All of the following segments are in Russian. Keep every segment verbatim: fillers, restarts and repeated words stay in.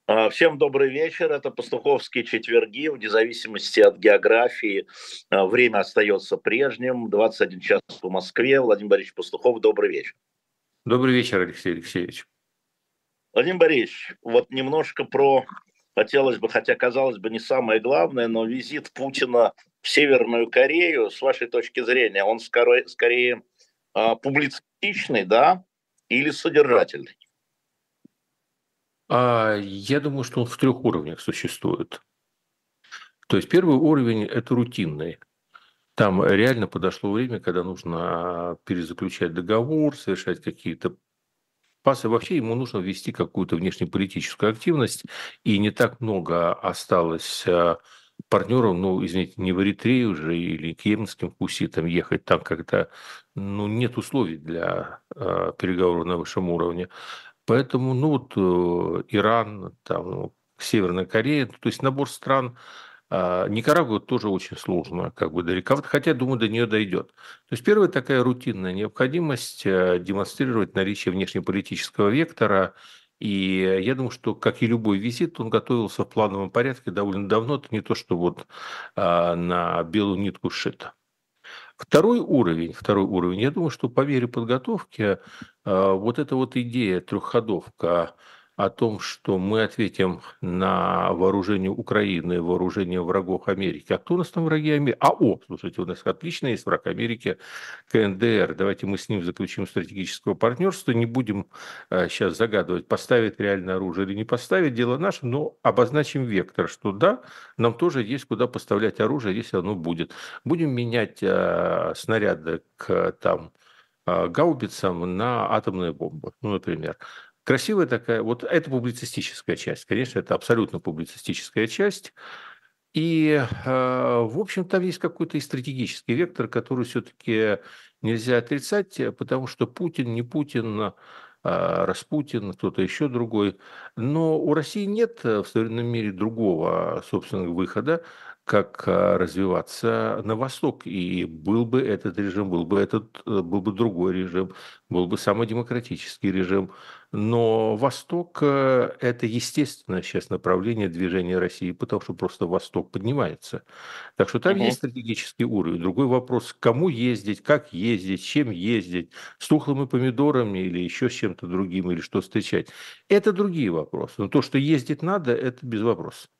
А, Всем добрый вечер. Это пастуховские четверги. Вне зависимости от географии а, время остается прежним. двадцать один час по Москве. Владимир Борисович Пастухов, добрый вечер. Добрый вечер, Алексей Алексеевич. Владимир Борисович, вот немножко про, хотелось бы, хотя казалось бы не самое главное, но визит Путина в Северную Корею, с вашей точки зрения, он скорее, скорее а, публицистичный, да, или содержательный? А, я думаю, что он в трех уровнях существует. То есть первый уровень – это рутинный. Там реально подошло время, когда нужно перезаключать договор, совершать какие-то пасы. Вообще ему нужно ввести какую-то внешнеполитическую активность, и не так много осталось а, партнеров, ну, извините, не в Эритрею уже или к йеменским хуситам ехать, там когда ну, нет условий для а, переговоров на высшем уровне. Поэтому, ну вот э, Иран, там, ну, Северная Корея, то есть набор стран, а, Никарагуа тоже очень сложно, как бы далековато, хотя, думаю, до нее дойдет. То есть первая такая рутинная необходимость э, демонстрировать наличие внешнеполитического вектора, и я думаю, что, как и любой визит, он готовился в плановом порядке довольно давно, это не то, что вот а, на белую нитку сшито. Второй уровень, второй уровень, я думаю, что по мере подготовки а, вот эта вот идея трехходовка о том, что мы ответим на вооружение Украины, вооружение врагов Америки. А кто у нас там враги Америки? А, о, слушайте, у нас отлично есть враг Америки, ка эн дэ эр. Давайте мы с ним заключим стратегическое партнерство, не будем а, сейчас загадывать, поставить реальное оружие или не поставить, дело наше, но обозначим вектор, что да, нам тоже есть куда поставлять оружие, если оно будет. Будем менять а, снаряды к там а, гаубицам на атомные бомбы, ну, например. Красивая такая, вот это публицистическая часть, конечно, это абсолютно публицистическая часть. И, а, в общем, там есть какой-то и стратегический вектор, который все-таки нельзя отрицать, э, потому что Путин, не Путин, а, Распутин, кто-то еще другой. Но у России нет э, в современном мире другого, собственно, выхода, как а, развиваться на восток. И был бы этот режим, был бы этот, э, был бы другой режим, был бы самый демократический режим. Но Восток э, – это естественное сейчас направление движения России, потому что просто Восток поднимается. Так что там есть Мгм. стратегический уровень. Другой вопрос – кому ездить, как ездить, чем ездить, с тухлыми помидорами или еще с чем-то другим, или что встречать. Это другие вопросы. Но то, что ездить надо, это без вопросов.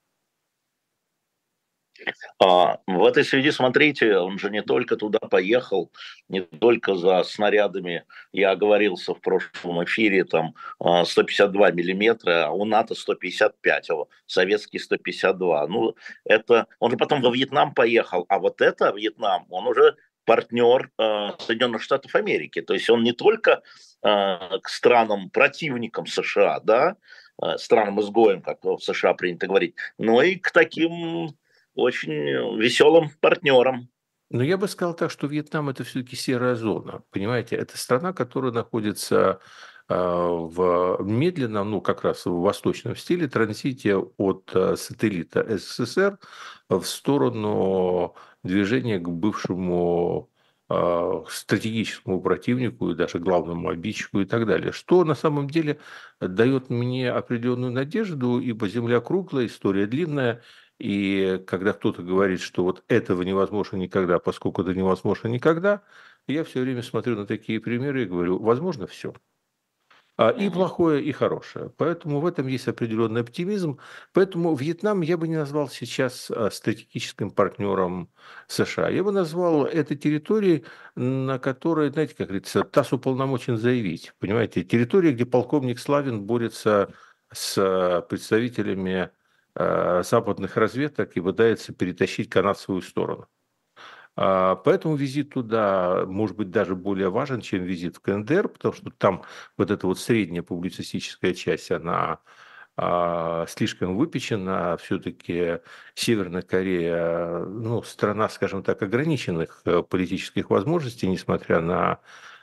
А, в этой связи, смотрите, он же не только туда поехал, не только за снарядами, я оговорился в прошлом эфире, там а, сто пятьдесят два миллиметра, а у НАТО сто пятьдесят пять, а у советский сто пятьдесят два. Ну, это, он же потом во Вьетнам поехал, а вот это Вьетнам, он уже партнер э, Соединенных Штатов Америки. То есть он не только э, к странам противникам США, да, э, странам-изгоям, как в США принято говорить, но и к таким очень веселым партнером. Но я бы сказал так, что Вьетнам – это все-таки серая зона. Понимаете, это страна, которая находится а, в медленном, ну, как раз в восточном стиле транзите от а, сателлита эс эс эс эр в сторону движения к бывшему а, стратегическому противнику и даже главному обидчику и так далее. Что на самом деле дает мне определенную надежду, ибо Земля круглая, история длинная, и когда кто-то говорит, что вот этого невозможно никогда, поскольку это невозможно никогда, я все время смотрю на такие примеры и говорю, возможно все. А, И Мгм. плохое, и хорошее. Поэтому в этом есть определенный оптимизм. Поэтому Вьетнам я бы не назвал сейчас а, стратегическим партнером С Ш А. Я бы назвал это территорией, на которой, знаете, как говорится, ТАСС уполномочен заявить. Понимаете, территория, где полковник Славин борется с а, представителями а, западных разведок и пытается перетащить канат в свою сторону. А, Поэтому визит туда может быть даже более важен, чем визит в ка эн дэ эр, потому что там вот эта вот средняя публицистическая часть, она а, слишком выпечена. Все-таки Северная Корея, ну, страна, скажем так, ограниченных э, политических возможностей, несмотря на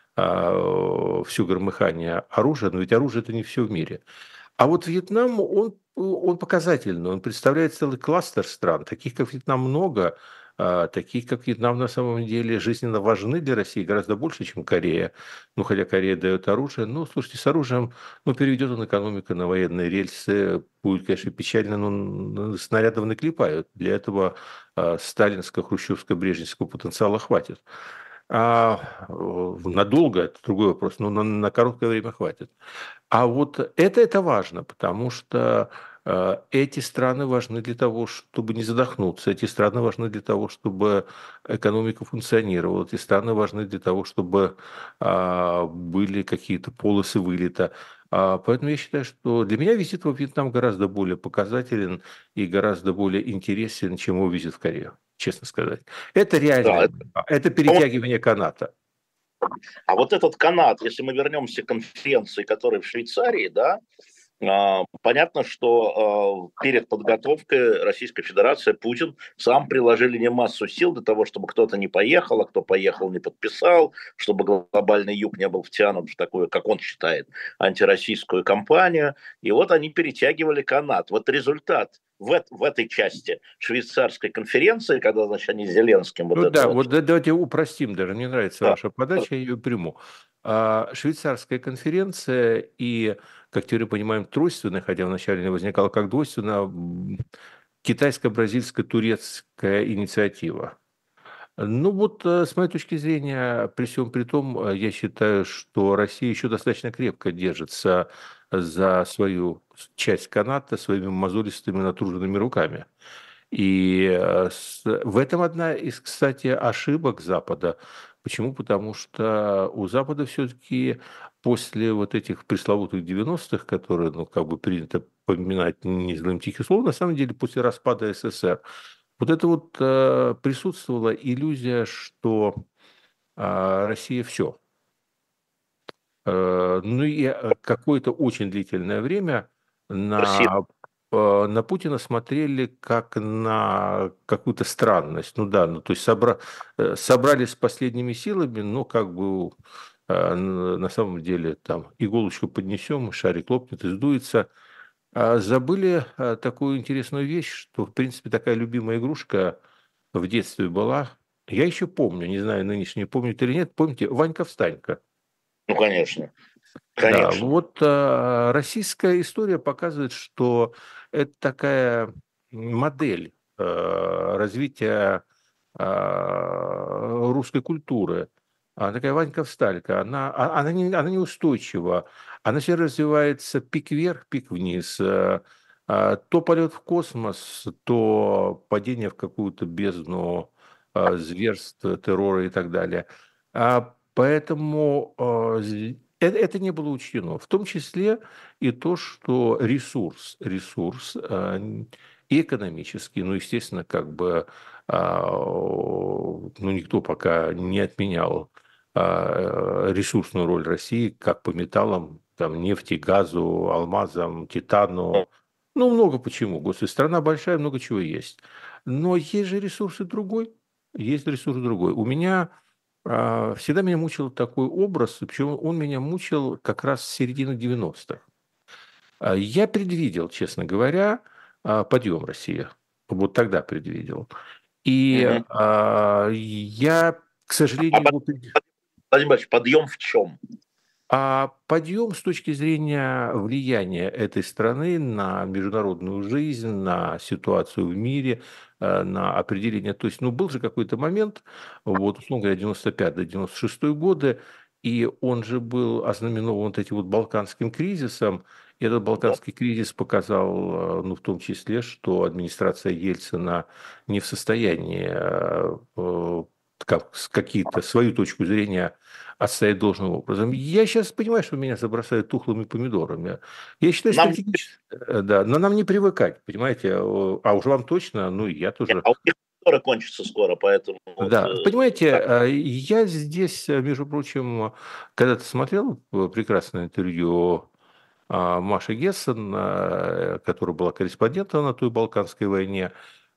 а, все громыхание оружия, но ведь оружие – это не все в мире. А вот Вьетнам, он, он показательный, он представляет целый кластер стран, таких как Вьетнам много, а, такие как Вьетнам на самом деле жизненно важны для России гораздо больше, чем Корея. Ну, хотя Корея дает оружие. Ну, слушайте, с оружием, ну, переведет он экономику на военные рельсы, будет, конечно, печально, но снарядов наклепают. Для этого а, сталинско-хрущевско-брежневского потенциала хватит. А э, надолго это другой вопрос, но на, на короткое время хватит. А вот это, это важно, потому что э, эти страны важны для того, чтобы не задохнуться, эти страны важны для того, чтобы экономика функционировала, эти страны важны для того, чтобы а, были какие-то полосы вылета. А, поэтому я считаю, что для меня визит во Вьетнам гораздо более показателен и гораздо более интересен, чем его визит в Корею, честно сказать. Это Да, реальная это- борьба, это перетягивание каната. а вот этот канат, если мы вернемся к конференции, которая в Швейцарии, да, а, понятно, что а, перед подготовкой Российской Федерации Путин сам приложили не массу сил для того, чтобы кто-то не поехал, а кто поехал не подписал, чтобы глобальный юг не был втянут в такую, как он считает, антироссийскую кампанию. И вот они перетягивали канат. Вот результат в, в этой части швейцарской конференции, когда, значит, они с Зеленским вот Ну это да, вот. вот да- давайте упростим даже, мне нравится Да, ваша подача, я ее приму. А, Швейцарская конференция и, как теперь понимаем, тройственная, хотя вначале не возникала как двойственная, м, китайско-бразильско-турецкая инициатива. Ну вот, э, с моей точки зрения, при всем при том, э, я считаю, что Россия еще достаточно крепко держится за свою часть каната своими мозолистыми натруженными руками. И э, с- в этом одна из, кстати, ошибок Запада. Почему? Потому что у Запада все-таки после вот этих пресловутых девяностых, которые, ну, как бы принято поминать не злым тихим словом, на самом деле после распада СССР, вот это вот э, присутствовала иллюзия, что а, Россия все. Э, ну и э, какое-то очень длительное время Россия, на, э, на Путина смотрели как на какую-то странность. Ну да, ну то есть собра, э, собрались с последними силами, но как бы э, н- на самом деле там иголочку поднесем, шарик лопнет и сдуется. А забыли э, такую интересную вещь, что в принципе такая любимая игрушка в детстве была. Я еще помню, не знаю, нынешние помнят или нет, помните, Ванька-встанька? ну, конечно, Да, конечно. вот а, российская история показывает, что это такая модель а, развития а, русской культуры. Она такая Ванька-всталька, она, а- она, не, она неустойчива, она все развивается пик вверх, пик вниз. А, а, то полет в космос, то падение в какую-то бездну а, зверств, террора и так далее. А, поэтому а, это, это не было учтено. В том числе и то, что ресурс, ресурс а, н- и экономический, ну, естественно, как бы, а, ну, никто пока не отменял а, ресурсную роль России как по металлам, там, нефти, газу, алмазам, титану. Ну, много почему. Господи, страна большая, много чего есть. Но есть же ресурсы другой. Есть ресурс другой. У меня а, всегда меня мучил такой образ, причем он меня мучил как раз с середины девяностых. А, Я предвидел, честно говоря, а, подъем России. Вот тогда предвидел. И Мгм. а, я, к А сожалению, под- его пред- Владимир Ильич, подъем в чем? а подъем с точки зрения влияния этой страны на международную жизнь, на ситуацию в мире, э, на определение. То есть, ну, был же какой-то момент, вот, условно говоря, девяносто пятый девяносто шестой годы, и он же был ознаменован вот этим вот балканским кризисом. И этот Да. балканский кризис показал, э, ну, в том числе, что администрация Ельцина не в состоянии э, э, как, с какие-то свою точку зрения отстоять должным образом. Я сейчас понимаю, что меня забросают тухлыми помидорами. Я считаю, Нам стратегически, э, да, но нам не привыкать, понимаете, О, а уж вам точно, ну и я нет, тоже. а у них скоро кончится скоро, поэтому вот Да, э, понимаете, так. э, я здесь, э, между прочим, когда-то смотрел э, прекрасное интервью а, Маши Гессен, а, которая была корреспондентом на той Балканской войне.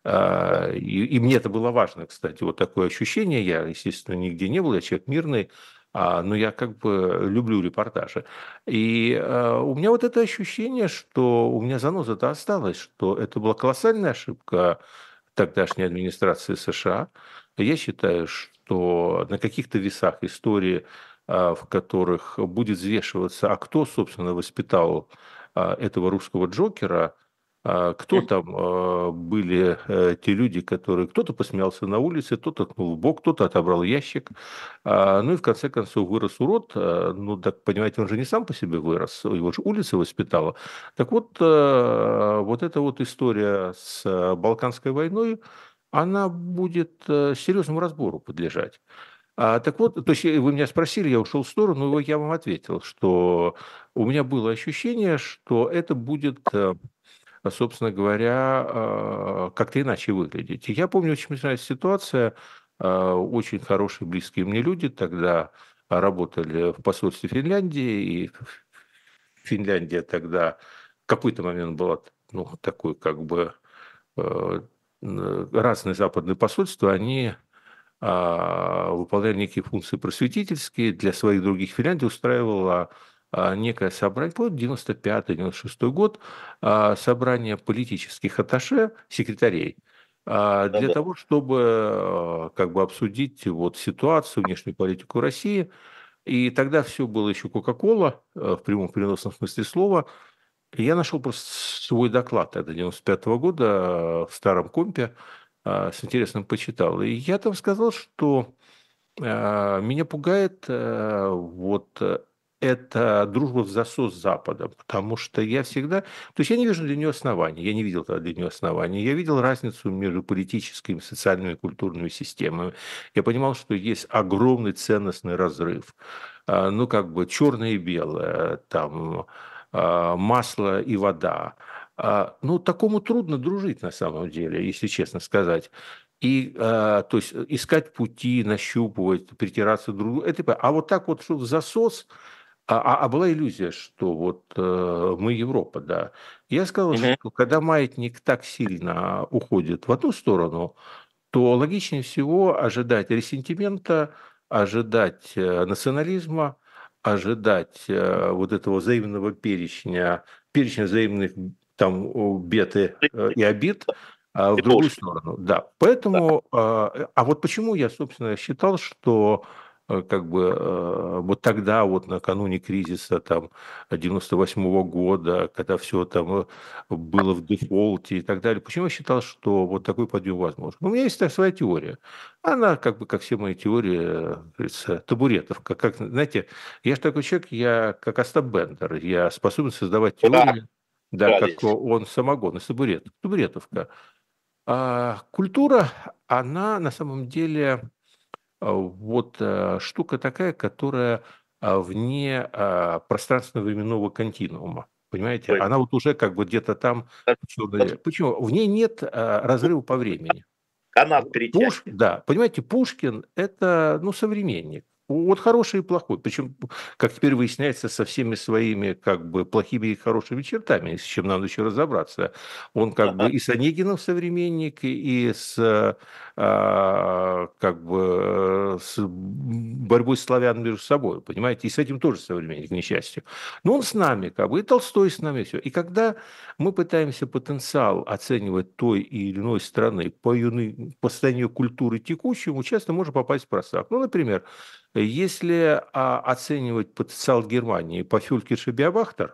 А, И, и мне это было важно, кстати, вот такое ощущение. Я, естественно, нигде не был, я человек мирный, а, но я как бы люблю репортажи. И а, у меня вот это ощущение, что у меня заноза-то осталась, что это была колоссальная ошибка тогдашней администрации США. Я считаю, что на каких-то весах истории, а, в которых будет взвешиваться, а кто, собственно, воспитал а, этого русского Джокера, а, кто Мгм. там а, были э, те люди, которые... Кто-то посмеялся на улице, кто-то ткнул в бок, кто-то отобрал ящик. А, Ну и в конце концов вырос урод. А, Ну, так понимаете, он же не сам по себе вырос, его же улица воспитала. Так вот, э, вот эта вот история с э, Балканской войной, она будет э, серьезному разбору подлежать. А, так вот, то есть э, вы меня спросили, я ушел в сторону, но я вам ответил, что у меня было ощущение, что это будет, э, собственно говоря, э, как-то иначе выглядеть. И я помню очень смешная ситуация, э, очень хорошие, близкие мне люди тогда работали в посольстве Финляндии, и Финляндия тогда в какой-то момент была, ну, такой как бы э, разные западные посольства, они а, выполняли некие функции просветительские, для своих других Финляндия устраивала а, некое собрание, по девяносто пятый девяносто шестой год, а, собрание политических атташе, секретарей, а, для Да-да. того, чтобы а, как бы обсудить вот ситуацию, внешнюю политику России. И тогда все было еще Кока-Кола, э, в прямом переносном смысле слова. И я нашел просто свой доклад, это девяносто пятого года, э, в старом компе, а, с интересом почитал. И я там сказал, что а, меня пугает э, вот э, эта дружба в засос с Западом, потому что я всегда... То есть я не вижу для нее оснований, я не видел тогда для нее оснований. Я видел разницу между политическими, социальными и культурными системами. Я понимал, что есть огромный ценностный разрыв. А, Ну, как бы черное и белое, там а, масло и вода. А, Ну, такому трудно дружить на самом деле, если честно сказать. И, а, то есть, искать пути, нащупывать, притираться друг к другу. Это, а вот так вот, что в засос, а, а, а была иллюзия, что вот э, мы Европа, да. Я сказал, Мгм. что когда маятник так сильно уходит в одну сторону, то логичнее всего ожидать ресентимента, ожидать э, национализма, ожидать э, вот этого взаимного перечня, перечня взаимных там о, бед и, э, и обид, а в другую Лепешки. сторону. Да, Да. поэтому, а а вот почему я, собственно, считал, что э, как бы э, вот тогда, вот накануне кризиса там девяносто восьмого года, когда все там э, было в дефолте и так далее. Почему я считал, что вот такой подъем возможен? Ну, у меня есть так своя теория. Она, как бы, как все мои теории, э, как говорится, табуретовка. Как, знаете, я же такой человек, я как Остап Бендер, я способен создавать Да, теории, да, как брались. он самогон из табурет, табуретовка. А культура, она на самом деле а, вот а, штука такая, которая а, вне а, пространственно-временного континуума. Понимаете? Ой, Она вот уже как бы где-то там в черной- Почему? В ней нет а, разрыва по времени. канат Пуш, перетягивает. да, понимаете, Пушкин – это, ну, современник. Вот хороший и плохой. Причем, как теперь выясняется, со всеми своими как бы плохими и хорошими чертами, с чем надо еще разобраться. Он как бы Ага. и с Онегиным современник, и с а, как бы с борьбой славян между собой, понимаете, и с этим тоже современник, к несчастью. Но он с нами, как бы, и Толстой с нами, все. И когда мы пытаемся потенциал оценивать той или иной страны по, юны- по состоянию культуры текущему, часто можно попасть в просак. Ну, например, если а, оценивать потенциал Германии по Фюлькиш и Биобахтер,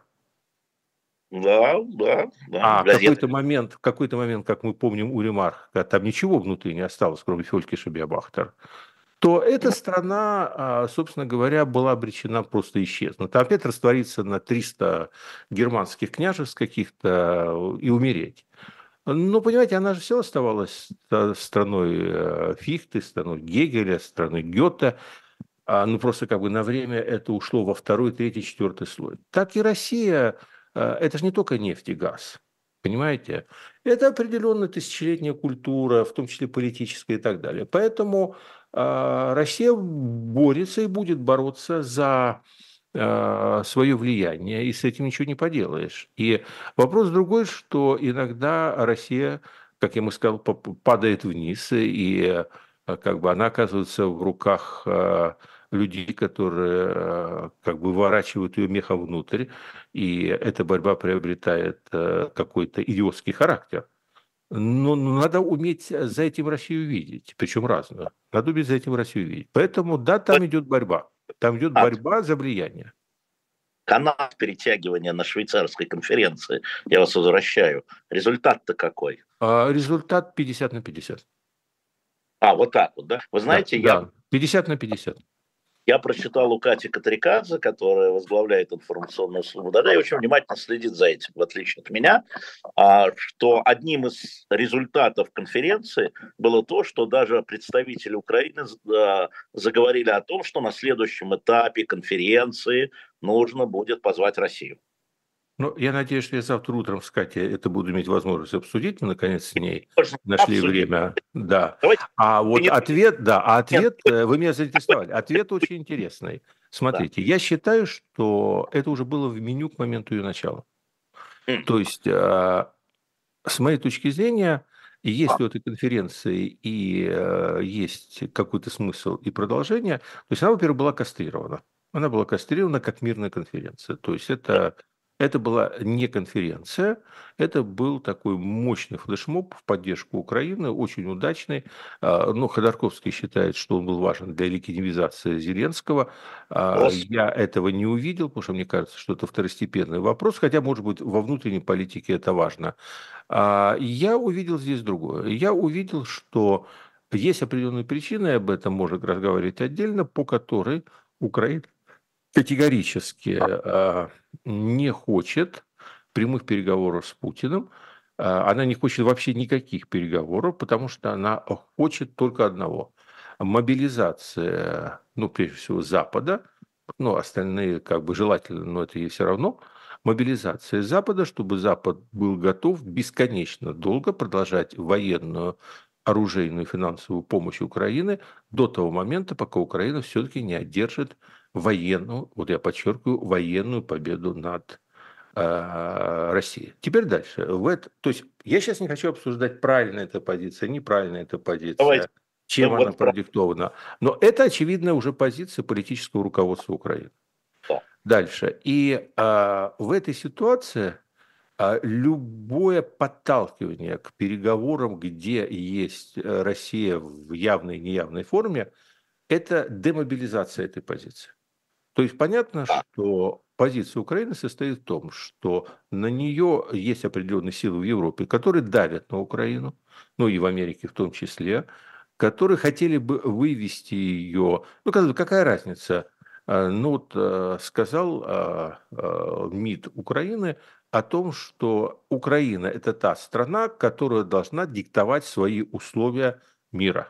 Да, да, да. а Газеты. какой-то момент, в какой-то момент, как мы помним, у Ремарка, там ничего внутри не осталось, кроме Фюлькиш и Биобахтер, то эта страна, а, собственно говоря, была обречена просто исчезнуть. Опять раствориться на триста германских княжеств каких-то и умереть. Ну, понимаете, она же все оставалась ста- страной э, Фихты, страной Гегеля, страной Гёте. А, ну, просто как бы на время это ушло во второй, третий, четвертый слой. Так и Россия, э, это же не только нефть и газ, понимаете? Это определенная тысячелетняя культура, в том числе политическая и так далее. Поэтому а, Россия борется и будет бороться за свое влияние, и с этим ничего не поделаешь. И вопрос другой, что иногда Россия, как я ему сказал, поп- падает вниз, и э, как бы она оказывается в руках э, людей, которые э, как бы выворачивают ее мехом внутрь, и эта борьба приобретает э, какой-то идиотский характер. Но надо уметь за этим Россию видеть, причем разную. Надо уметь за этим Россию видеть. Поэтому, да, там идет борьба. Там идет А, борьба за влияние. канат перетягивания на швейцарской конференции, я вас возвращаю. Результат-то какой? А результат пятьдесят на пятьдесят. А, вот так вот, да? Вы Да, знаете, я да, пятьдесят на пятьдесят. Я прочитал у Кати Катрикадзе, которая возглавляет информационную службу, да, и очень внимательно следит за этим, в отличие от меня, а, что одним из результатов конференции было то, что даже представители Украины а, заговорили о том, что на следующем этапе конференции нужно будет позвать Россию. Ну, я надеюсь, что я завтра утром с Катей это буду иметь возможность обсудить. Мы, наконец, с ней Можно нашли обсудить. время. Да. Давайте. А вот ответ, да, а Нет, ответ, э, вы меня заинтересовали. Ответ очень интересный. да. Смотрите, я считаю, что это уже было в меню к моменту ее начала. М. То есть, э, с моей точки зрения, если у этой конференции и э, есть какой-то смысл и продолжение, то есть она, во-первых, была кастрирована. Она была кастрирована как мирная конференция. То есть это, это была не конференция, это был такой мощный флешмоб в поддержку Украины, очень удачный. А, Ну, Ходорковский считает, что он был важен для легитимизации Зеленского. А, Господи. Я этого не увидел, потому что мне кажется, что это второстепенный вопрос, хотя, может быть, во внутренней политике это важно. А, Я увидел здесь другое. Я увидел, что есть определенные причины, и об этом можно разговаривать отдельно, по которой Украина категорически а, не хочет прямых переговоров с Путиным. А, Она не хочет вообще никаких переговоров, потому что она хочет только одного – мобилизация, ну, прежде всего, Запада, ну, остальные как бы желательно, но это ей все равно, мобилизация Запада, чтобы Запад был готов бесконечно долго продолжать военную, оружейную и финансовую помощь Украины до того момента, пока Украина все-таки не одержит военную, вот я подчеркиваю, военную победу над э, Россией. Теперь дальше. В это, то есть я сейчас не хочу обсуждать, правильная эта позиция, неправильная эта Давайте. позиция, Ну, чем она вот про продиктована. Но это очевидная уже позиция политического руководства Украины. то. Дальше. И а, в этой ситуации а, любое подталкивание к переговорам, где есть э, Россия в явной и неявной форме, это демобилизация этой позиции. То есть понятно, А, что позиция Украины состоит в том, что на нее есть определенные силы в Европе, которые давят на Украину, ну и в Америке в том числе, которые хотели бы вывести ее. Ну, казалось бы, какая разница? А, Ну, вот э, сказал а, а, МИД Украины о том, что Украина – это та страна, которая должна диктовать свои условия мира.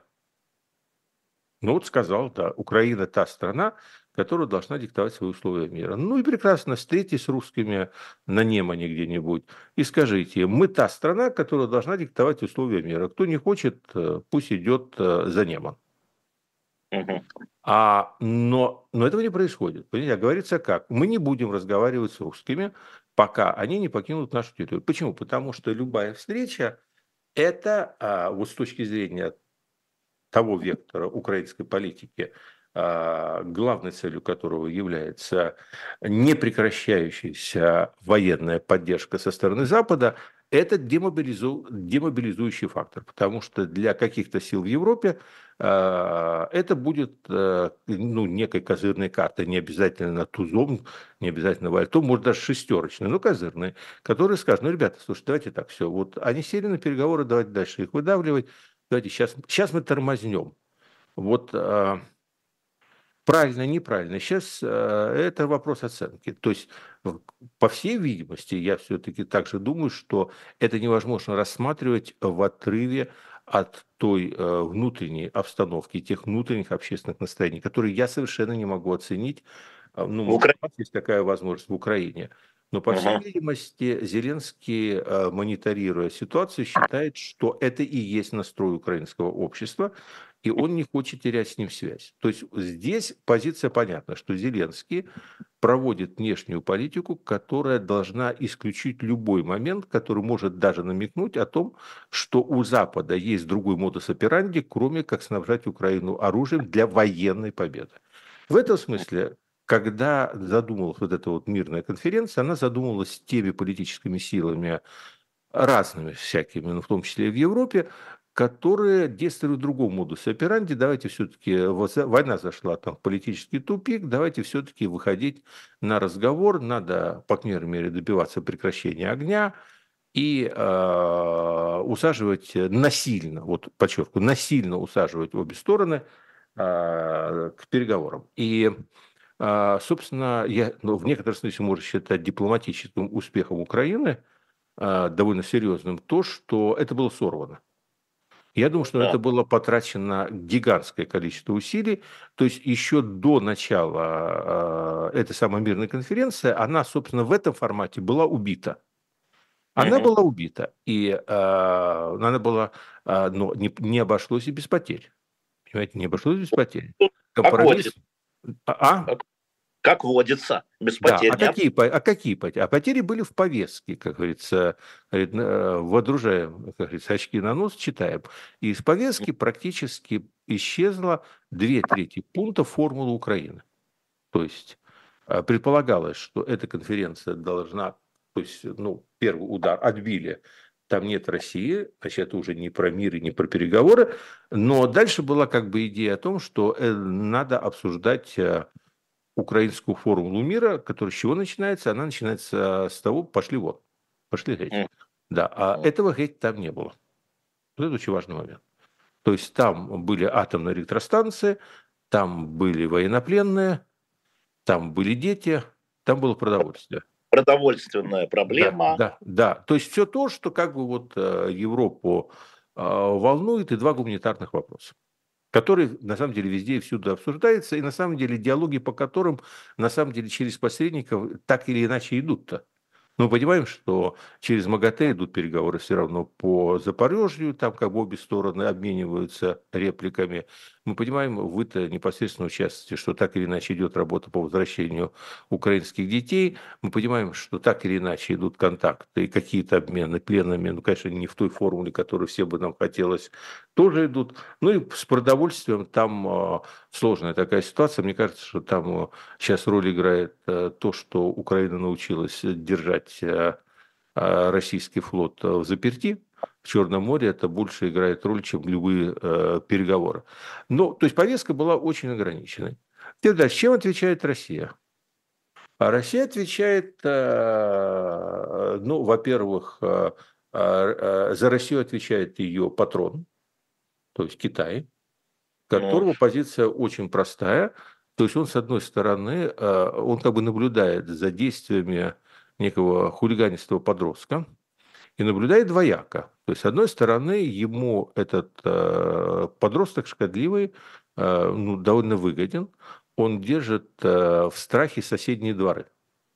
Ну вот сказал, да, Украина та страна, которая должна диктовать свои условия мира. Ну и прекрасно, встретитесь с русскими на Немане где-нибудь и скажите, мы та страна, которая должна диктовать условия мира. Кто не хочет, э, пусть идет э, за Неман. мгм. А, но, но этого не происходит. Понимаете, а говорится как? Мы не будем разговаривать с русскими, пока они не покинут нашу территорию. Почему? Потому что любая встреча – это, а, вот с точки зрения того вектора украинской политики, а, главной целью которого является непрекращающаяся военная поддержка со стороны Запада, это демобилизу... демобилизующий фактор, потому что для каких-то сил в Европе а, это будет а, ну, некой козырной картой, не обязательно тузом, не обязательно вальтом, может даже шестерочной, но козырной, которые скажут, ну, ребята, слушайте, давайте так, все, вот они сели на переговоры, давайте дальше их выдавливать, давайте сейчас, сейчас мы тормознем. Вот а, правильно, неправильно. Сейчас а, это вопрос оценки. То есть, в- по всей видимости, я все-таки также думаю, что это невозможно рассматривать в отрыве от той э, внутренней обстановки, тех внутренних общественных настроений, которые я совершенно не могу оценить. А, Ну, В может, Украине. у вас есть такая возможность в Украине. Но, по всей видимости, Зеленский, э, мониторируя ситуацию, считает, что это и есть настрой украинского общества, и он не хочет терять с ним связь. То есть здесь позиция понятна, что Зеленский проводит внешнюю политику, которая должна исключить любой момент, который может даже намекнуть о том, что у Запада есть другой модус операнди, кроме как снабжать Украину оружием для военной победы. В этом смысле, когда задумалась вот эта вот мирная конференция, она задумалась теми политическими силами, разными всякими, ну, в том числе и в Европе, которые действуют другому модусу операнди. Давайте все-таки, война зашла там в политический тупик, давайте все-таки выходить на разговор, надо, по крайней мере, добиваться прекращения огня и э, усаживать насильно, вот подчеркиваю, насильно усаживать обе стороны э, к переговорам. И э, собственно, я, ну, в некотором смысле можно считать дипломатическим успехом Украины, а, довольно серьезным, то, что это было сорвано. Я думаю, что на Да. это было потрачено гигантское количество усилий. То есть еще до начала а, этой самой мирной конференции она, собственно, в этом формате была убита. Она Мгм. была убита, и а, она была, а, но не, не обошлось и без потерь. Понимаете, не обошлось без потерь. Тут как Компромисс. водится, А? а? как, как водится, без Да, потерь а не какие, по- а какие потери? А потери были в повестке, как говорится, говорит, э, водружаем, как говорится, очки на нос, читаем. И из повестки практически исчезло две трети пунктов формулы Украины. То есть э, предполагалось, что эта конференция должна, то есть, ну, первый удар отбили, там нет России, значит, это уже не про мир и не про переговоры, но дальше была как бы идея о том, что э, надо обсуждать э, украинскую формулу мира, которая с чего начинается? Она начинается с того, пошли вон, пошли геть. Мгм. Да, а этого геть там не было. Вот это очень важный момент. То есть там были атомные электростанции, там были военнопленные, там были дети, там было продовольствие. Продовольственная Да, проблема. да, да. То есть все то, что как бы вот э, Европу э, волнует, и два гуманитарных вопроса, который на самом деле везде и всюду обсуждается, и на самом деле диалоги, по которым на самом деле через посредников так или иначе идут-то. Мы понимаем, что через МАГАТЭ идут переговоры все равно по Запорожью, там как бы обе стороны обмениваются репликами. Мы понимаем, вы-то непосредственно участвуете, что так или иначе идет работа по возвращению украинских детей. Мы понимаем, что так или иначе идут контакты и какие-то обмены пленными, ну, конечно, не в той формуле, которую все бы нам хотелось, тоже идут. Ну и с продовольствием там э, сложная такая ситуация. Мне кажется, что там сейчас роль играет э, то, что Украина научилась держать э, э, российский флот э, в заперти. В Черном море это больше играет роль, чем любые э, переговоры. Но, то есть повестка была очень ограниченной. Теперь дальше, чем отвечает Россия? А Россия отвечает, э, ну, во-первых, э, э, за Россию отвечает ее патрон, то есть Китай, Ну, которого позиция очень простая. То есть он, с одной стороны, э, он как бы наблюдает за действиями некого хулиганистого подростка и наблюдает двояко. То есть, с одной стороны, ему этот э, подросток шкодливый, э, ну, довольно выгоден. Он держит э, в страхе соседние дворы.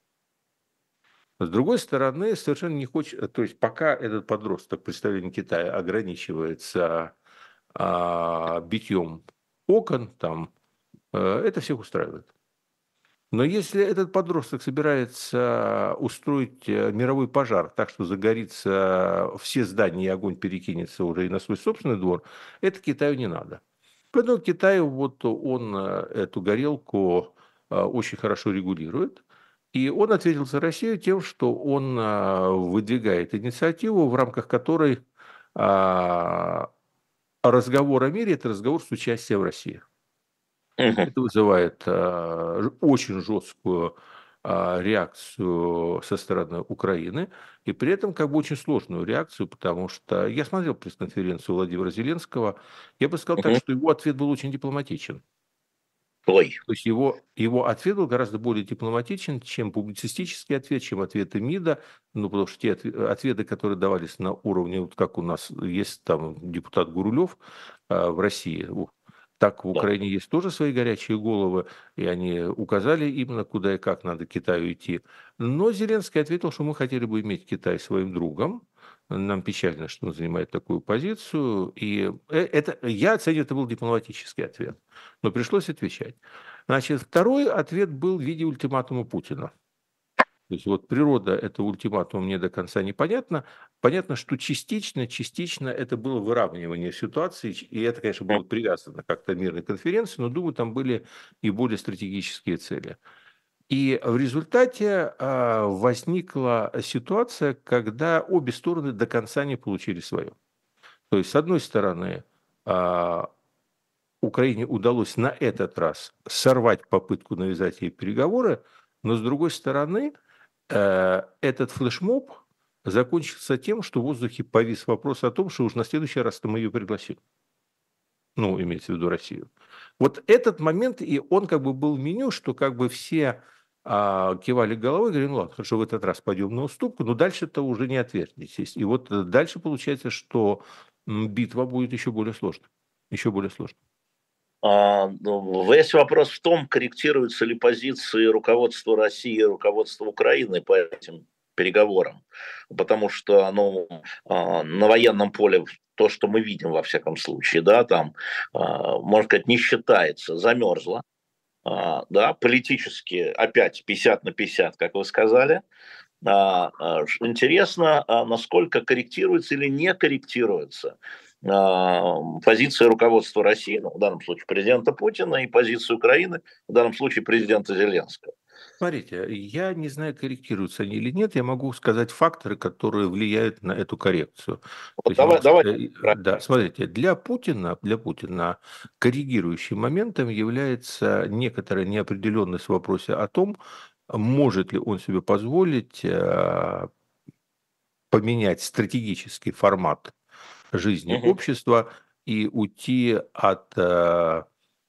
С другой стороны, совершенно не хочет, то есть пока этот подросток, представитель Китая, ограничивается а, битьем окон, там, э, это всех устраивает. Но если этот подросток собирается устроить э, мировой пожар, так что загорится все здания и огонь перекинется уже и на свой собственный двор, это Китаю не надо. Поэтому Китай вот он э, эту горелку э, очень хорошо регулирует. И он ответил за Россию тем, что он э, выдвигает инициативу, в рамках которой а, разговор о мире – это разговор с участием России. мгм. Это вызывает а, ж- очень жесткую а, реакцию со стороны Украины, и при этом как бы очень сложную реакцию, потому что я смотрел пресс-конференцию Владимира Зеленского, я бы сказал так, Мгм. что его ответ был очень дипломатичен. Ой, То есть его, его ответ был гораздо более дипломатичен, чем публицистический ответ, чем ответы МИДа, ну, потому что те отве- ответы, которые давались на уровне, вот как у нас есть там депутат Гурулев а, в России, у- так в да. Украине есть тоже свои горячие головы, и они указали именно, куда и как надо Китаю идти. Но Зеленский ответил, что мы хотели бы иметь Китай своим другом. Нам печально, что он занимает такую позицию. И э, это, я оцениваю, это был дипломатический ответ. Но пришлось отвечать. Значит, второй ответ был в виде ультиматума Путина. То есть вот природа этого ультиматума мне до конца непонятна. Понятно, что частично, частично это было выравнивание ситуации, и это, конечно, М. было привязано как-то к мирной конференции, но, думаю, там были и более стратегические цели. И в результате а, возникла ситуация, когда обе стороны до конца не получили свое. То есть, с одной стороны, а, Украине удалось на этот раз сорвать попытку навязать ей переговоры, но с другой стороны, э, этот флешмоб закончился тем, что в воздухе повис вопрос о том, что уж на следующий раз мы ее пригласим. Ну, имеется в виду Россию. Вот этот момент, и он как бы был в меню, что как бы все а, кивали головой, говорили, ну ладно, хорошо, в этот раз пойдем на уступку, но дальше-то уже не отвертитесь. И вот э, дальше получается, что м, битва будет еще более сложной. Еще более сложной. А, ну, весь вопрос в том, корректируются ли позиции руководства России и руководства Украины по этим переговорам. Потому что ну, а, на военном поле то, что мы видим во всяком случае, да, там, а, можно сказать, не считается, замерзло. А, да, политически опять пятьдесят на пятьдесят, как вы сказали. А, а, Интересно, а, насколько корректируется или не корректируется а, позиция руководства России, ну, в данном случае президента Путина, и позиция Украины, в данном случае президента Зеленского. Смотрите, я не знаю, корректируются они или нет, я могу сказать факторы, которые влияют на эту коррекцию. То Вот есть я давай, могу давай. сказать, да, смотрите, для Путина, для Путина коррегирующим моментом является некоторая неопределенность в вопросе о том, может ли он себе позволить э, поменять стратегический формат жизни Мгм. общества и уйти от э,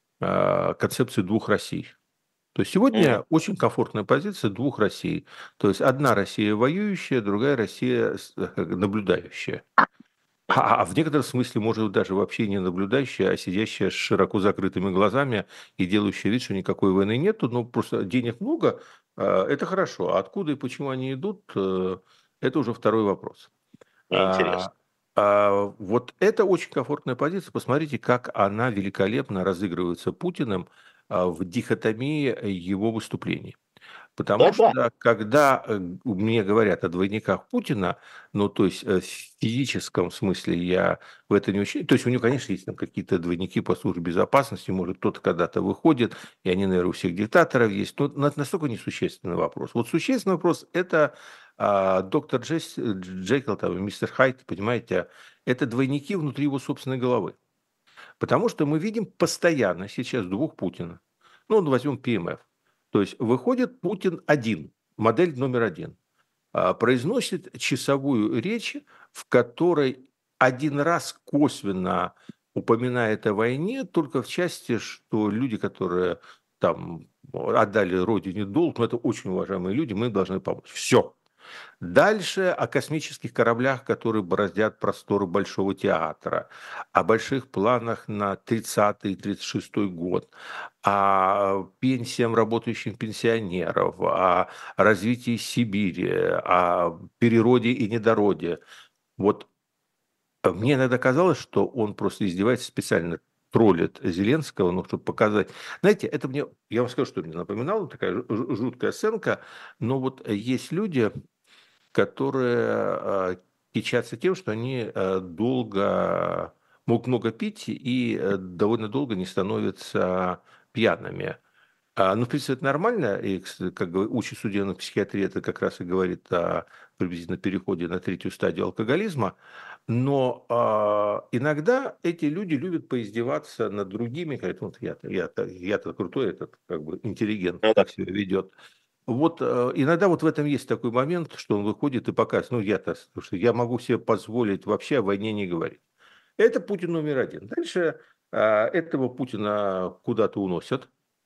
э, концепции двух Россий. То есть Мгм. сегодня очень комфортная позиция двух Россий. То есть одна Россия воюющая, другая Россия с- э, наблюдающая. Мгм. А а в некотором смысле, может, даже вообще не наблюдающая, а сидящая с широко закрытыми глазами и делающая вид, что никакой войны нету, но просто денег много, а, это хорошо. А откуда и почему они идут, э, это уже второй вопрос. Интересно. А, а, вот это очень комфортная позиция. Посмотрите, как она великолепно разыгрывается Путиным а, в дихотомии его выступлений. Потому Да-да. что когда э, мне говорят о двойниках Путина, ну, то есть э, в физическом смысле я в это не очень... То есть у него, конечно, есть там какие-то двойники по службе безопасности, может, кто-то когда-то выходит, и они, наверное, у всех диктаторов есть, но это настолько несущественный вопрос. Вот существенный вопрос– это а, доктор Джесс, Джекил, там, мистер Хайд, понимаете, это двойники внутри его собственной головы. Потому что мы видим постоянно сейчас двух Путина. Ну, возьмем Пи Эм Эф. То есть выходит Путин один, модель номер один, а, произносит часовую речь, в которой один раз косвенно упоминает о войне, только в части, что люди, которые там отдали родине долг, ну, это очень уважаемые люди, мы им должны помочь. Все. Дальше о космических кораблях, которые бороздят просторы Большого театра, о больших планах на тридцатый тридцать шестой год, о пенсиям работающих пенсионеров, о развитии Сибири, о перероде и недороде. Вот мне иногда казалось, что он просто издевается специально, троллит Зеленского, ну, чтобы показать. Знаете, это мне, я вам скажу, что мне напоминало, такая жу- жуткая сценка, но вот есть люди, которые а, кичатся тем, что они э, долго могут много пить и э, довольно долго не становятся пьяными. А, ну, в принципе, это нормально, и, кс- как говор- учит судебная психиатрия, это как раз и говорит о приблизительно переходе на третью стадию алкоголизма. Но а, иногда эти люди любят поиздеваться над другими, говорят, вот я-то, я-то, я-то крутой, этот как бы интеллигент Ну, да. так себя ведет. Вот э, иногда вот в этом есть такой момент, что он выходит и показывает, ну я-то, слушай, я могу себе позволить вообще о войне не говорить. Это Путин номер один. Дальше а, этого Путина куда-то уносят.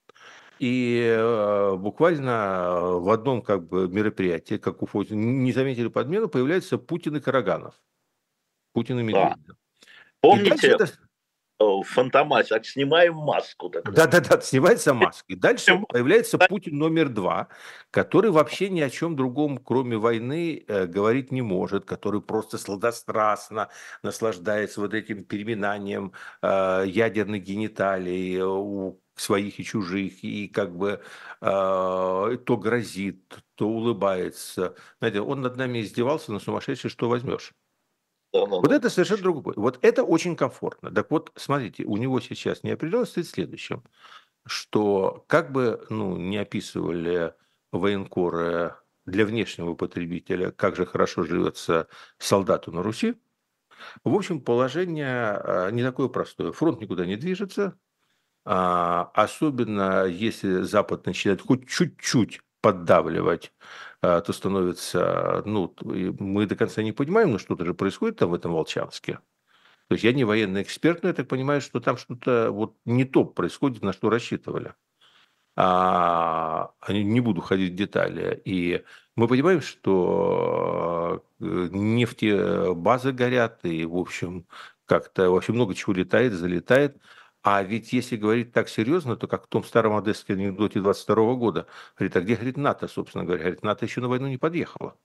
И э, буквально в одном как бы мероприятии, как у Фотина, не заметили подмену, появляется Путин и Караганов, Путин и Да. Медведев. И дальше Помните, это э, в Фантомасе, так снимаем маску тогда. да-да-да, снимается маска. И дальше появляется Путин номер два, который вообще ни о чем другом, кроме войны, э, говорить не может, который просто сладострастно наслаждается вот этим переминанием э, ядерных гениталий э, у своих и чужих, и как бы э, то грозит, то улыбается. Знаете, он над нами издевался, но сумасшедший, что возьмешь. Да, да, Вот да. это совершенно другой. Вот это очень комфортно. Так вот, смотрите, у него сейчас неопределенность стоит в следующем, что как бы ну, не описывали военкора для внешнего потребителя, как же хорошо живется солдату на Руси. В общем, положение не такое простое. Фронт никуда не движется, особенно если Запад начинает хоть чуть-чуть поддавливать, то становится, ну, мы до конца не понимаем, но что-то же происходит там в этом Волчанске. То есть я не военный эксперт, но я так понимаю, что там что-то вот не то происходит, на что рассчитывали. А, не буду ходить в детали. И мы понимаем, что нефтебазы горят, и, в общем, как-то вообще много чего летает, залетает. А ведь если говорить так серьезно, то как в том старом одесском анекдоте двадцать второго года, говорит, а где, говорит, НАТО, собственно говоря? Говорит, НАТО еще на войну не подъехало.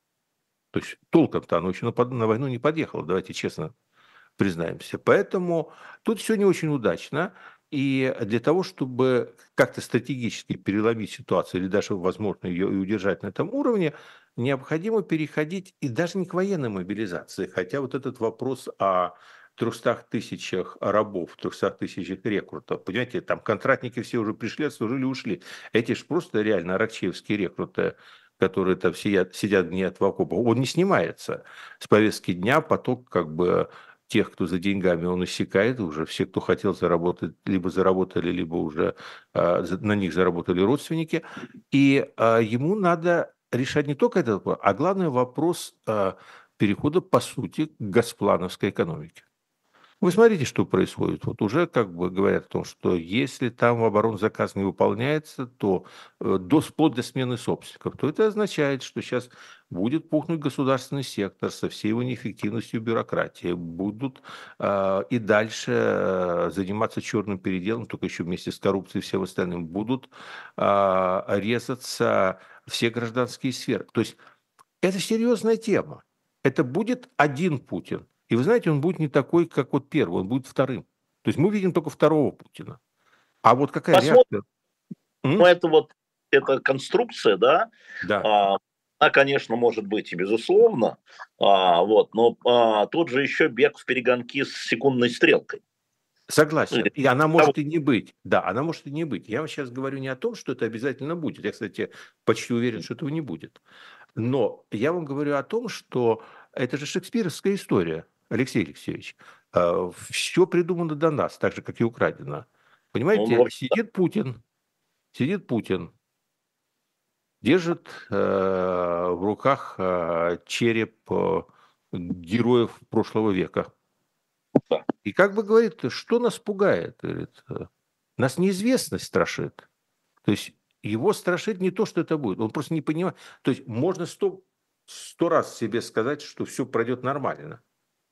То есть толком-то оно еще на, на войну не подъехало, давайте честно признаемся. Поэтому тут все не очень удачно. И для того, чтобы как-то стратегически переломить ситуацию или даже, возможно, ее и удержать на этом уровне, необходимо переходить и даже не к военной мобилизации. Хотя вот этот вопрос о трехстах тысячах рабов, трехстах тысячах рекрутов, понимаете, там контрактники все уже пришли, отслужили, ушли. Эти же просто реально аракчеевские рекруты, которые там сидят, сидят нет в окопах, он не снимается с повестки дня, поток как бы тех, кто за деньгами, он иссякает уже. Все, кто хотел заработать, либо заработали, либо уже э, на них заработали родственники. И э, ему надо решать не только этот вопрос, а главный вопрос э, перехода, по сути, к госплановской экономике. Вы смотрите, что происходит. Вот уже как бы говорят о том, что если там оборонзаказ не выполняется, то э, до, вплоть до смены собственников, то это означает, что сейчас будет пухнуть государственный сектор со всей его неэффективностью бюрократии, будут э, и дальше э, заниматься черным переделом, только еще вместе с коррупцией и всем остальным, будут э, резаться все гражданские сферы. То есть это серьезная тема. Это будет один Путин. И вы знаете, он будет не такой, как вот первый, он будет вторым. То есть мы видим только второго Путина. А вот какая Посмотрим. реакция? Ну, это вот эта конструкция, да, Да. а, она, конечно, может быть и безусловно, а, вот, но а, тут же еще бег в перегонки с секундной стрелкой. Согласен. И она может и не быть. Да, она может и не быть. Я вам сейчас говорю не о том, что это обязательно будет. Я, кстати, почти уверен, что этого не будет. Но я вам говорю о том, что это же шекспировская история, Алексей Алексеевич. Все придумано до нас, так же, как и украдено. Понимаете, Ну, сидит Путин, сидит Путин, держит э, в руках э, череп э, героев прошлого века. да. И как бы говорит, что нас пугает? Говорит, нас неизвестность страшит. То есть его страшит не то, что это будет. Он просто не понимает. То есть можно сто, сто раз себе сказать, что все пройдет нормально.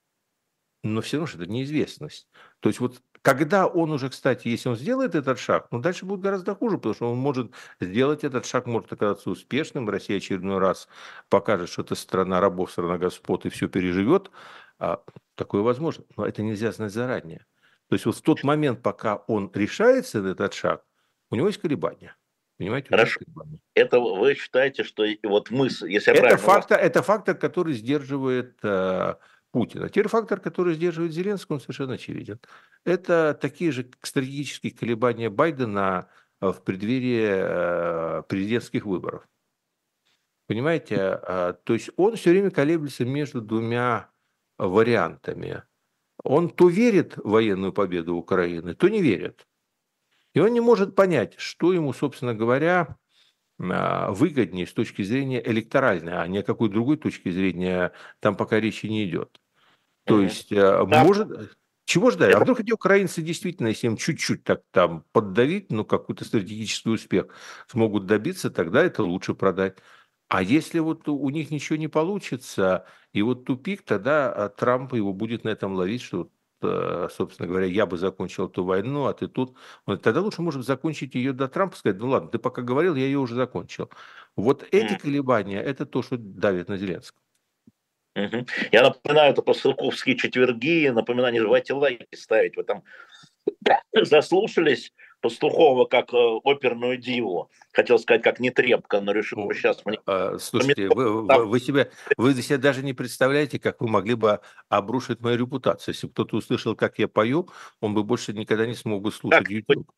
Но все равно что это неизвестность. То есть вот когда он уже, кстати, если он сделает этот шаг, ну дальше будет гораздо хуже, потому что он может сделать этот шаг, может оказаться успешным. Россия очередной раз покажет, что это страна рабов, страна господ и все переживет. А, такое возможно, но это нельзя знать заранее. То есть вот в тот момент, пока он решается на этот шаг, у него есть колебания. Понимаете, у него есть Хорошо. колебания. Это вы считаете, что вот мы, если я Это правильно фактор, это фактор, который сдерживает э, Путина. Теперь фактор, который сдерживает Зеленского, он совершенно очевиден. Это такие же стратегические колебания Байдена в преддверии э, президентских выборов. Понимаете? Э, то есть он все время колеблется между двумя вариантами. Он то верит в военную победу Украины, то не верит. И он не может понять, что ему, собственно говоря, выгоднее с точки зрения электоральной, а ни о какой другой точке зрения там пока речи не идет. То Мгм. есть, Да, может, чего ждать? А это вдруг эти украинцы действительно, если им чуть-чуть так там поддавить, ну, какой-то стратегический успех смогут добиться, тогда это лучше продать. А если вот у них ничего не получится, и вот тупик, тогда Трамп его будет на этом ловить, что, собственно говоря, я бы закончил эту войну, а ты тут. Тогда лучше, может, закончить ее до Трампа, сказать, ну ладно, ты пока говорил, я ее уже закончил. Вот эти М, колебания, это то, что давит на Зеленского. мгм. Я напоминаю, это посылковские четверги, напоминание, давайте лайки ставить. Вы там заслушались Пастухова как э, оперную диву. Хотел сказать, как нетребко, но решил, что О, сейчас мне... а, Слушайте, вы, вы, вы себя, вы за себя даже не представляете, как вы могли бы обрушить мою репутацию. Если бы кто-то услышал, как я пою, он бы больше никогда не смог бы слушать Как, YouTube.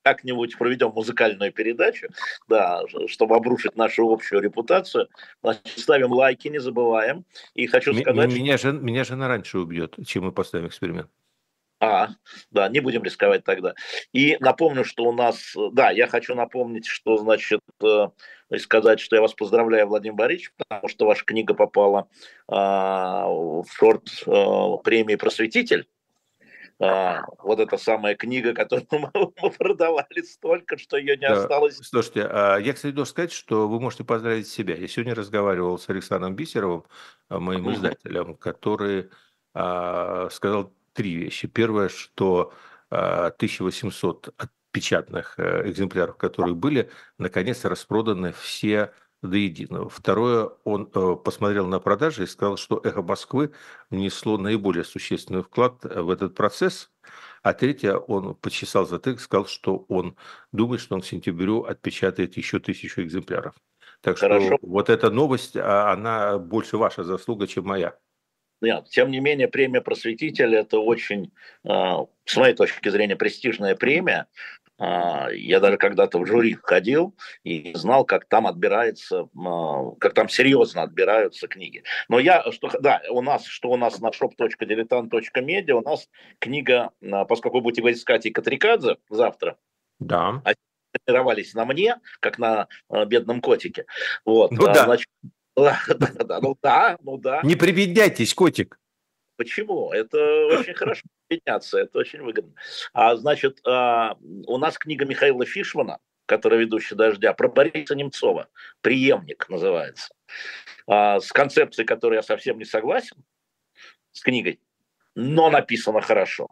как-нибудь проведем музыкальную передачу, да, чтобы обрушить нашу общую репутацию. Значит, ставим лайки, не забываем. И хочу сказать, что... Меня, жен, меня жена раньше убьет, чем мы поставим эксперимент. А, да, не будем рисковать тогда. И напомню, что у нас, да, я хочу напомнить, что, значит, э, сказать, что я вас поздравляю, Владимир Борисович, потому что ваша книга попала э, в шорт э, премии «Просветитель». А, вот эта самая книга, которую мы, мы продавали столько, что ее не Да. осталось. Слушайте, а я, кстати, должен сказать, что вы можете поздравить себя. Я сегодня разговаривал с Александром Бисеровым, а, моим Мгм. издателем, который а, сказал три вещи. Первое, что а, тысяча восемьсот печатных а, экземпляров, которые были, наконец распроданы все до единого. Второе, он а, посмотрел на продажи и сказал, что «Эхо Москвы» внесло наиболее существенный вклад в этот процесс. А третье, он почесал затылок и сказал, что он думает, что он к сентябрю отпечатает еще тысячу экземпляров. Так что Хорошо. вот эта новость, а, она больше ваша заслуга, чем моя. Нет, тем не менее, премия «Просветитель» – это очень, э, с моей точки зрения, престижная премия. Э, я даже когда-то в жюри входил и знал, как там отбирается, э, как там серьезно отбираются книги. Но я, что, да, у нас, что у нас на шоп точка дилетант точка медиа, у нас книга, э, поскольку вы будете говорить с Катей Катрикадзе завтра, Да. а тренировались на мне, как на э, бедном котике. Вот, Ну а, да. значит, да, да, да, ну да, ну да. Не прибедняйтесь, котик. Почему? Это очень хорошо меняться, это очень выгодно. А, значит, а, у нас книга Михаила Фишмана, который ведущий «Дождя», про Бориса Немцова, «Преемник» называется, а, с концепцией, которой я совсем не согласен, с книгой, но написано хорошо.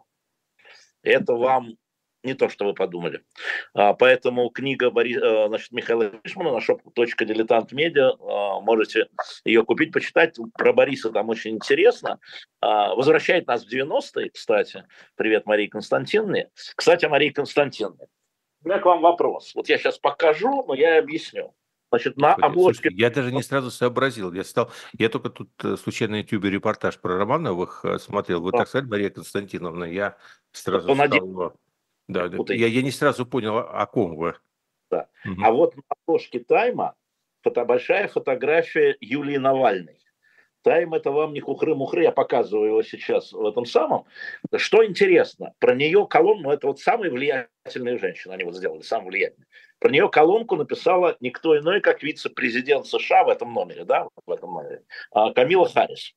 Это вам не то, что вы подумали. А, поэтому книга Бори... э, значит, Михаила Фишмана на шоп точка дилетант точка медиа, можете ее купить, почитать. Про Бориса там очень интересно. А, возвращает нас в девяностые, кстати. Привет, Марии Константиновне. Кстати, о Марии Константиновне. У меня к вам вопрос. Вот я сейчас покажу, но я объясню. Значит, на Господи, обложке... слушайте, я даже не сразу сообразил. Я стал, я только тут э, случайно на ютубе репортаж про Романовых э, смотрел. Вы так сказали, Мария Константиновна, я сразу Он один стал... Да, да. путает. Я, я не сразу понял, о ком вы. Да. Мгм. А вот на обложке «Тайма» фото, большая фотография Юлии Навальной. «Тайм» — это вам не хухры-мухры, я показываю его сейчас в этом самом. Что интересно, про нее колонку, ну это вот самые влиятельные женщины, они вот сделали, самые влиятельные. Про нее колонку написала никто иной, как вице-президент США в этом номере, да, в этом номере, Камила Харрис.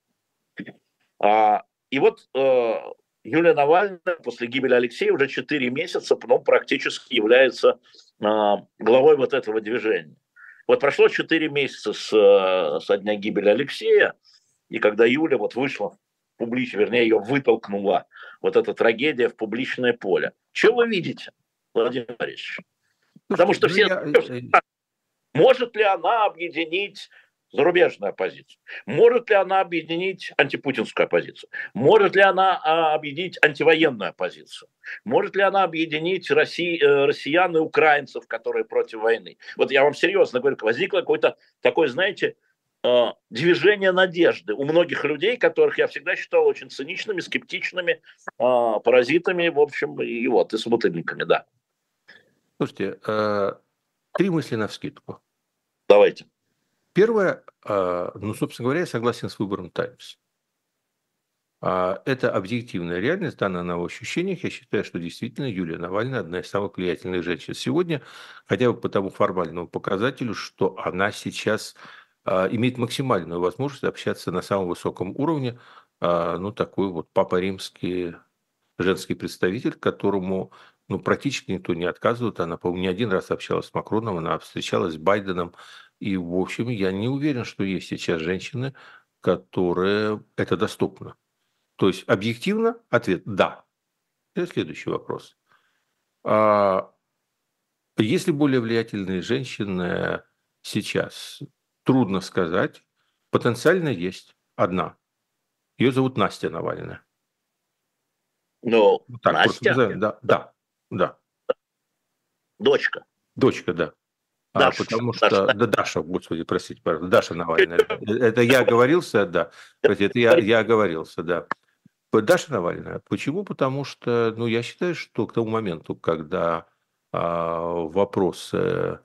И вот Юлия Навальная после гибели Алексея уже четыре месяца, ну, практически является главой вот этого движения. Вот прошло четыре месяца с, со дня гибели Алексея, и когда Юля вот вышла публично, вернее, ее вытолкнула вот эта трагедия в публичное поле. Что вы видите, Владимир Борисович? Потому что Слушайте, все... ну, я... Может ли она объединить зарубежную оппозицию? Может ли она объединить антипутинскую оппозицию? Может ли она а, объединить антивоенную оппозицию? Может ли она объединить Росси... россиян и украинцев, которые против войны? Вот я вам серьезно говорю, возникло какое-то такое, знаете, движение надежды у многих людей, которых я всегда считал очень циничными, скептичными, паразитами, в общем, и вот, и собутыльниками, да. Слушайте, три мысли навскидку. Давайте. Первое, ну, собственно говоря, я согласен с выбором «Таймс». Это объективная реальность, данная на его ощущениях. Я считаю, что действительно Юлия Навальная одна из самых влиятельных женщин сегодня, хотя бы по тому формальному показателю, что она сейчас имеет максимальную возможность общаться на самом высоком уровне, ну, такой вот папа римский женский представитель, которому ну, практически никто не отказывает. Она, по-моему, не один раз общалась с Макроном, она встречалась с Байденом. И, в общем, я не уверен, что есть сейчас женщины, которые это доступно. То есть, объективно ответ – да. Это следующий вопрос. Есть ли более влиятельные женщины сейчас? Трудно сказать. Потенциально есть одна. Ее зовут Настя Навальная. Ну, Так, просто Настя? назовем. Да, да, да. Дочка. Дочка, да. А, Даша. потому что... Даша. Да, Даша, господи, простите, пожалуйста. Даша Навальная. Это я оговорился, да. Простите, это я, я оговорился, да. Даша Навальная. Почему? Потому что, ну, я считаю, что к тому моменту, когда вопросы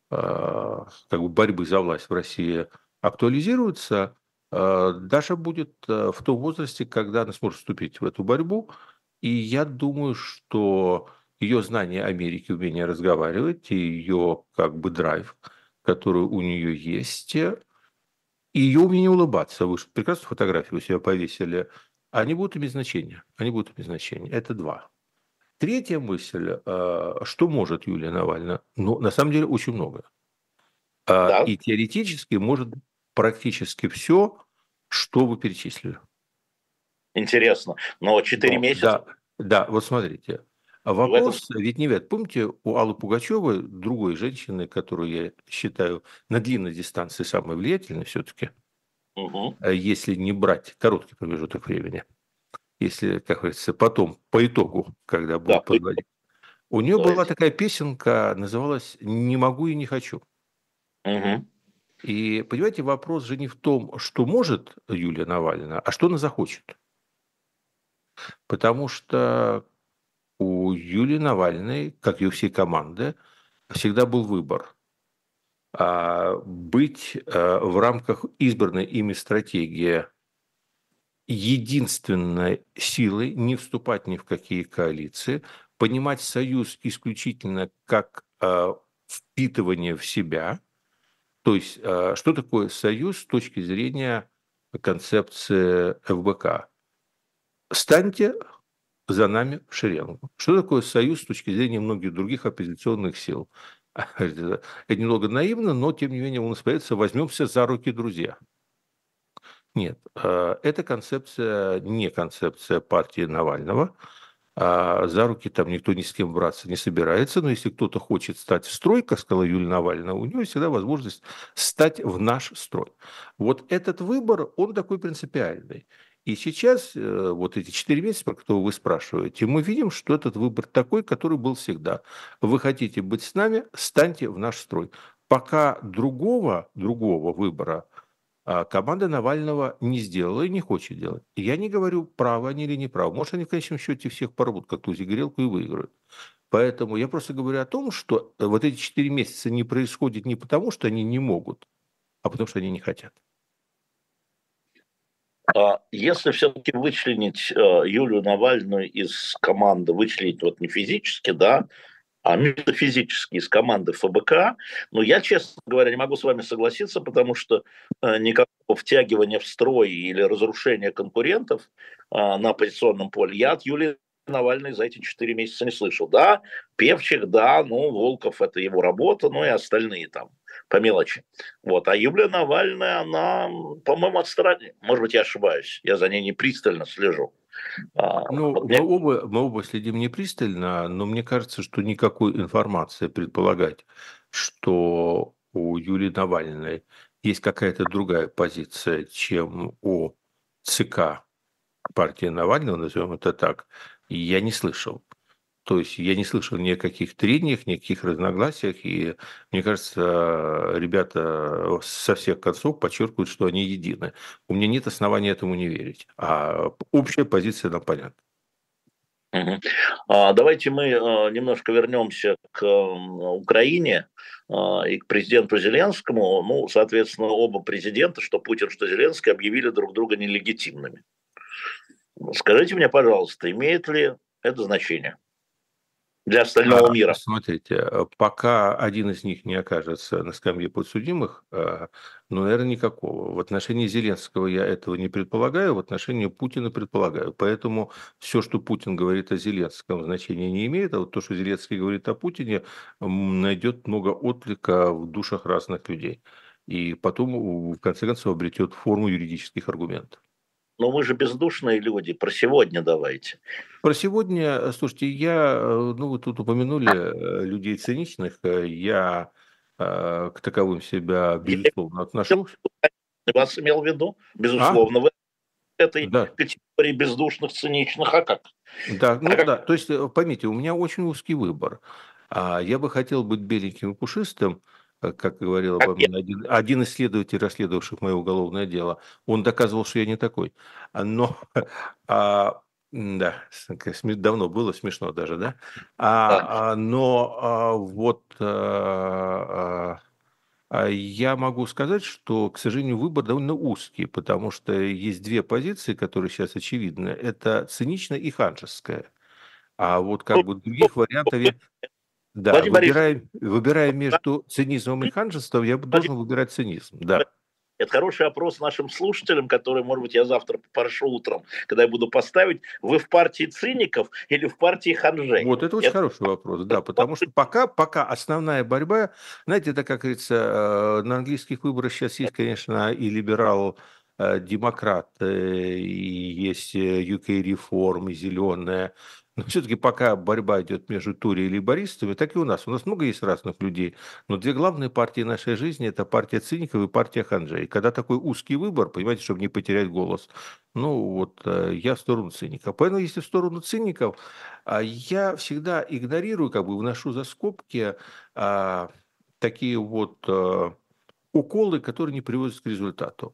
как бы борьбы за власть в России актуализируются, Даша будет в том возрасте, когда она сможет вступить в эту борьбу. И я думаю, что ее знание Америки, умение разговаривать, и ее как бы драйв, который у нее есть, и ее умение улыбаться, вы же прекрасную фотографию у себя повесили, они будут иметь значение. Они будут иметь значение. Это два. Третья мысль, что может Юлия Навальная? Ну, на самом деле, очень много. Да, И теоретически может практически все, что вы перечислили. интересно. Но четыре Но, месяца да, да, вот смотрите. в этом... Вопрос, ведь не ведь, помните, у Аллы Пугачевой, другой женщины, которую я считаю на длинной дистанции самой влиятельной все-таки, Мгм. если не брать короткий промежуток времени, если, как говорится, потом, по итогу, когда Да, будут подводить. У нее была давайте. такая песенка, называлась «Не могу и не хочу». Мгм. И, понимаете, вопрос же не в том, что может Юлия Навальная, а что она захочет. Потому что у Юлии Навальной, как и у всей команды, всегда был выбор. А быть э, в рамках избранной ими стратегии единственной силой, не вступать ни в какие коалиции, понимать союз исключительно как э, впитывание в себя. То есть, э, что такое союз с точки зрения концепции эф бэ ка? Станьте за нами в шеренгу. Что такое союз с точки зрения многих других оппозиционных сил? Это немного наивно, но тем не менее он остается: возьмемся за руки, друзья. Нет, э, эта концепция не концепция партии Навального. А за руки там никто ни с кем браться не собирается, но если кто-то хочет стать в строй, как сказала Юлия Навальная, у него всегда возможность стать в наш строй. Вот этот выбор, он такой принципиальный. И сейчас, э, вот эти четыре месяца, про которые вы спрашиваете, мы видим, что этот выбор такой, который был всегда. Вы хотите быть с нами, станьте в наш строй. Пока другого, другого выбора а команда Навального не сделала и не хочет делать. И я не говорю, правы они или не правы. Может, они в конечном счете всех порвут, как тузи грелку, и выиграют. Поэтому я просто говорю о том, что вот эти четыре месяца не происходит не потому, что они не могут, а потому, что они не хотят. А если все-таки вычленить э, Юлию Навальную из команды, вычленить вот не физически, да, а метафизически из команды эф бэ ка, ну, я, честно говоря, не могу с вами согласиться, потому что э, никакого втягивания в строй или разрушения конкурентов э, на оппозиционном поле я от Юлии Навальной за эти четыре месяца не слышал. Да, Певчих, да, ну, Волков – это его работа, ну и остальные там по мелочи. Вот. А Юлия Навальная, она, по-моему, отстранена. Может быть, я ошибаюсь, я за ней не пристально слежу. А, Ну, вот мы мне оба, мы оба следим не пристально, но мне кажется, что никакой информации предполагать, что у Юлии Навальной есть какая-то другая позиция, чем у ЦК партии Навального, назовем это так, я не слышал. То есть я не слышал ни о каких трениях, ни о каких разногласиях, и мне кажется, ребята со всех концов подчеркивают, что они едины. У меня нет основания этому не верить, а общая позиция нам понятна. Мгм. А, Давайте мы а, немножко вернемся к м, Украине а, и к президенту Зеленскому. Ну, соответственно, оба президента, что Путин, что Зеленский, объявили друг друга нелегитимными. Скажите мне, пожалуйста, имеет ли это значение для остального А, мира? Смотрите, э, пока один из них не окажется на скамье подсудимых, э, ну, наверное, никакого. В отношении Зеленского я этого не предполагаю, в отношении Путина предполагаю. Поэтому все, что Путин говорит о Зеленском, значения не имеет, а вот то, что Зеленский говорит о Путине, м, найдет много отклика в душах разных людей. И потом, у- в конце концов, обретет форму юридических аргументов. Но мы же бездушные люди, про сегодня давайте. Про сегодня, э, слушайте, я, э, ну, вы тут упомянули э, людей циничных, э, я э, к таковым себя, Я безусловно, отношусь. вас имел в виду, А? безусловно, в этой Да, категории бездушных, циничных, а как? да, А ну как? да, то есть, э, поймите, у меня очень узкий выбор. А я бы хотел быть беленьким и пушистым, э, как говорил Как обо я? мне один, один исследователь, расследовавший мое уголовное дело. Он доказывал, что я не такой. А, Но а, Да, давно было смешно даже, да? Да. А, а, но а, вот а, а, а я могу сказать, что, к сожалению, выбор довольно узкий, потому что есть две позиции, которые сейчас очевидны. Это циничная и ханжеская. А вот Ну, как бы других вариантов я... Да, Владимир Борисович, выбирая, выбирая между цинизмом и ханжеством, я бы Владимир, должен выбирать цинизм, да. это хороший опрос нашим слушателям, который, может быть, я завтра попрошу утром, когда я буду поставить, вы в партии циников или в партии ханжей? Вот это очень Это хороший вопрос, да, потому что пока, пока основная борьба, знаете, это, как говорится, э, на английских выборах сейчас есть, конечно, и либерал-демократ, и есть э, ю кей реформ, и зеленая, но все-таки пока борьба идет между Тури и лейбористами, так и у нас. У нас много есть разных людей, но две главные партии нашей жизни – это партия циников и партия ханжей. Когда такой узкий выбор, понимаете, чтобы не потерять голос, ну вот э, я в сторону циников. Поэтому если в сторону циников, а я всегда игнорирую, как бы вношу за скобки а, такие вот а, уколы, которые не приводят к результату.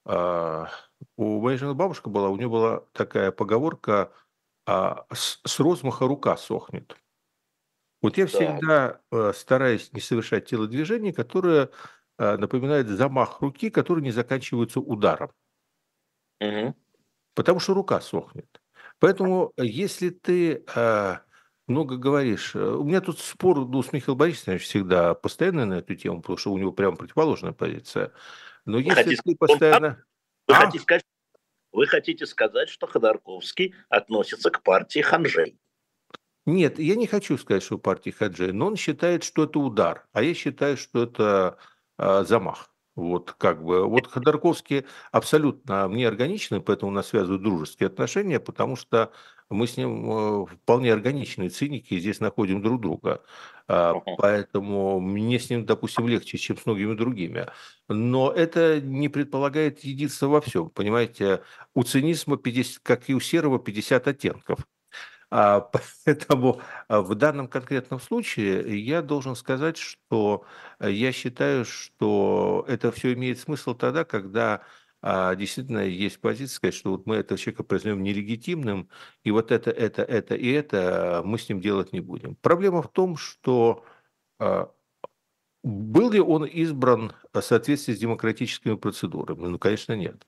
А, у моей жены бабушка была, у нее была такая поговорка а, с, с розмаха рука сохнет. Вот я да. всегда а, стараюсь не совершать телодвижения, которые а, напоминают замах руки, которые не заканчиваются ударом. Мгм. Потому что рука сохнет. Поэтому, э, если ты, а, много говоришь, э, у меня тут спор, ну, с Михаилом Борисовичем всегда постоянно на эту тему, потому что у него прям противоположная позиция. Но Вы если хотите ты сказать, что он ханжий? постоянно... Вы А? хотите сказать, вы хотите сказать, что Ходорковский относится к партии ханжей? Нет, я не хочу сказать, что у партии Хаджи, но он считает, что это удар, а я считаю, что это а, замах. Вот как бы, вот Ходорковский абсолютно мне органичный, поэтому у нас связывают дружеские отношения, потому что мы с ним э, вполне органичные циники, и здесь находим друг друга. А, Мгм. Поэтому мне с ним, допустим, легче, чем с многими другими. Но это не предполагает единство во всем. Понимаете, у цинизма, пятьдесят, как и у серого, пятьдесят оттенков. А, поэтому а, в данном конкретном случае я должен сказать, что э, я считаю, что это все имеет смысл тогда, когда а, действительно есть позиция сказать, что вот мы этого человека признаем нелегитимным, и вот это, это, это и это мы с ним делать не будем. Проблема в том, что а, был ли он избран в соответствии с демократическими процедурами? Ну, конечно, нет.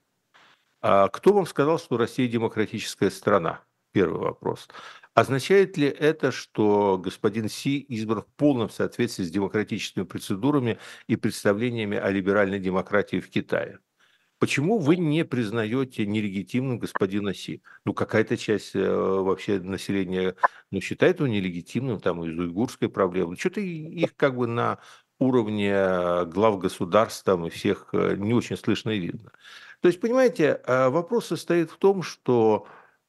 А кто вам сказал, что Россия демократическая страна? Первый вопрос. Означает ли это, что господин Си избран в полном соответствии с демократическими процедурами и представлениями о либеральной демократии в Китае? Почему вы не признаете нелегитимным господина Си? Ну, какая-то часть э, вообще населения ну, считает его нелегитимным, там, из уйгурской проблемы. Что-то их как бы на уровне э, глав государств там, и всех э, не очень слышно и видно. То есть, понимаете, э, вопрос состоит в том, что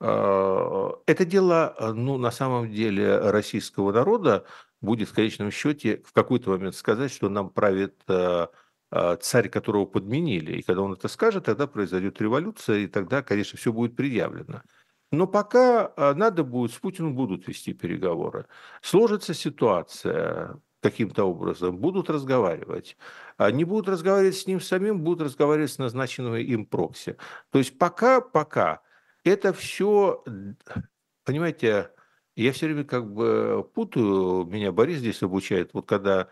э, это дело, э, ну, на самом деле, российского народа будет в конечном счете в какой-то момент сказать, что нам правит э, а, царь, которого подменили. И когда он это скажет, тогда произойдет революция, и тогда, конечно, все будет предъявлено. Но пока а, надо будет, с Путиным будут вести переговоры. Сложится ситуация каким-то образом, будут разговаривать. А не будут разговаривать с ним самим, будут разговаривать с назначенным им прокси. То есть пока, пока это все, понимаете, я все время как бы путаю, меня Борис здесь обучает, вот когда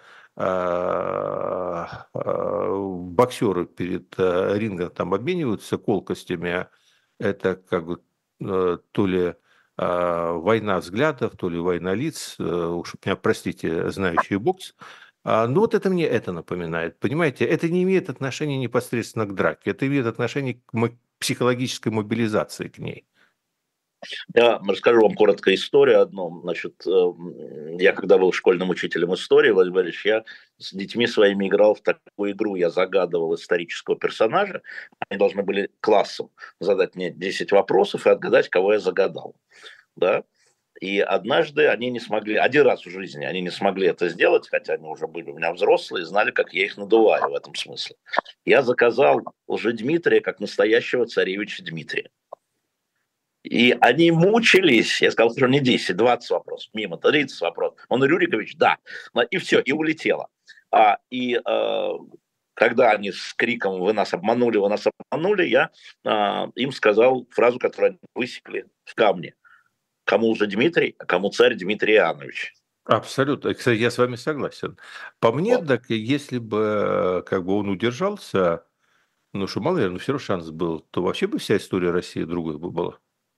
а, а, боксеры перед а, рингом там обмениваются колкостями, это как бы э, то ли а, война взглядов, то ли война лиц, э, уж меня простите, знающие бокс. А, ну вот это мне это напоминает, понимаете, это не имеет отношения непосредственно к драке, это имеет отношение к мо- психологической мобилизации к ней. Я расскажу вам коротко историю одну. Значит, э, я когда был школьным учителем истории, Владимир Борисович, я с детьми своими играл в такую игру. Я загадывал исторического персонажа. Они должны были классом задать мне десять вопросов и отгадать, кого я загадал. Да? И однажды они не смогли, один раз в жизни они не смогли это сделать, хотя они уже были у меня взрослые, знали, как я их надуваю в этом смысле. Я заказал Лжедмитрия как настоящего царевича Дмитрия. И они мучились. Я сказал, что не десять, двадцать вопросов. Мимо, тридцать вопросов. Он, Рюрикович, да. И все, и улетело. А, и э, когда они с криком «Вы нас обманули, вы нас обманули», я а, им сказал фразу, которую они высекли в камне. Кому уже Дмитрий, а кому царь Дмитрий Иоаннович. Абсолютно. Кстати, я с вами согласен. По мне, Вот. так если бы как бы он удержался, ну что, мало ли, но все равно шанс был, то вообще бы вся история России другой бы была.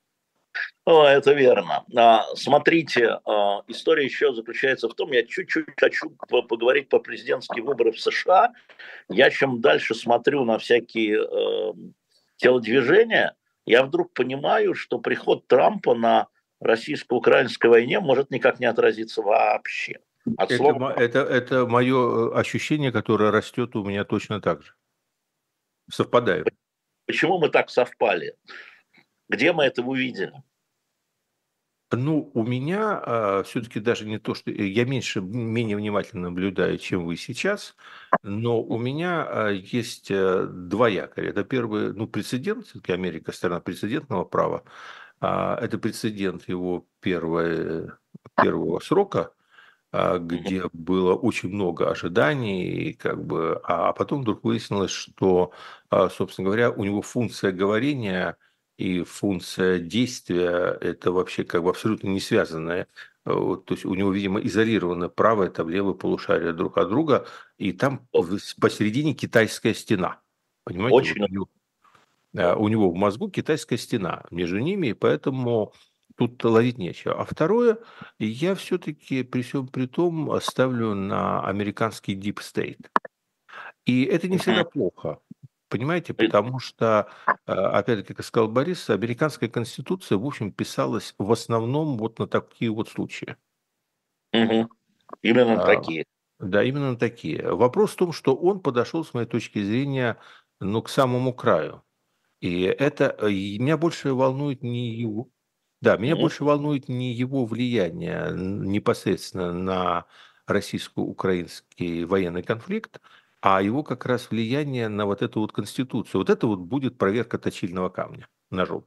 О, это верно. А, смотрите, а, история еще заключается в том, я чуть-чуть хочу поговорить по президентские выборы в США. Я чем дальше смотрю на всякие э, телодвижения, я вдруг понимаю, что приход Трампа на российско-украинской войне может никак не отразиться вообще. От Это, слова, мо- это, это мое ощущение, которое растет у меня точно так же. Совпадаем. почему мы так совпали? Где мы это увидели? Ну, у меня все-таки даже не то, что э, я меньше, менее внимательно наблюдаю, чем вы сейчас, но у меня а, есть э, два якоря. Это первый, ну, прецедент, все-таки Америка страна прецедентного права. А, это прецедент его первой, первого срока, а, Мгм. где было очень много ожиданий, и как бы, а а потом вдруг выяснилось, что, а, собственно говоря, у него функция говорения и функция действия – это вообще как бы абсолютно не связанные. Э, вот, то есть у него, видимо, изолировано правое, там левое полушарие друг от друга, и там О, в- посередине китайская стена. Понимаете, вот очень. у него а, у него в мозгу китайская стена между ними, и поэтому тут ловить нечего. А второе, я все-таки при всем при том ставлю на американский deep state. И это не Мгм. всегда плохо. Понимаете, потому что, а, опять-таки, как сказал Борис, американская конституция, в общем, писалась в основном вот на такие вот случаи. Мгм. Именно А, такие. Да, именно на такие. Вопрос в том, что он подошел, с моей точки зрения, ну, к самому краю. И это, э, и меня больше волнует не его да, меня Мгм. больше волнует не его влияние н непосредственно на российско-украинский военный конфликт, а его как раз влияние на вот эту вот конституцию. Вот это вот будет проверка точильного камня ножом.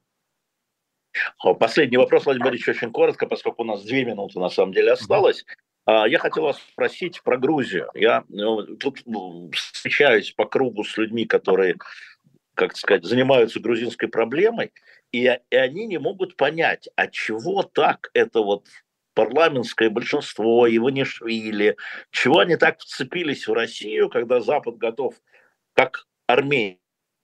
О, Последний вопрос, Владимир Ильич, очень коротко, поскольку у нас две минуты на самом деле Мгм. осталось. А, Я хотел вас спросить про Грузию. Я ну, тут ну, встречаюсь по кругу с людьми, которые, как сказать, занимаются грузинской проблемой, и, и они не могут понять, а чего так это вот парламентское большинство, Иванишвили, чего они так вцепились в Россию, когда Запад готов, как Армения.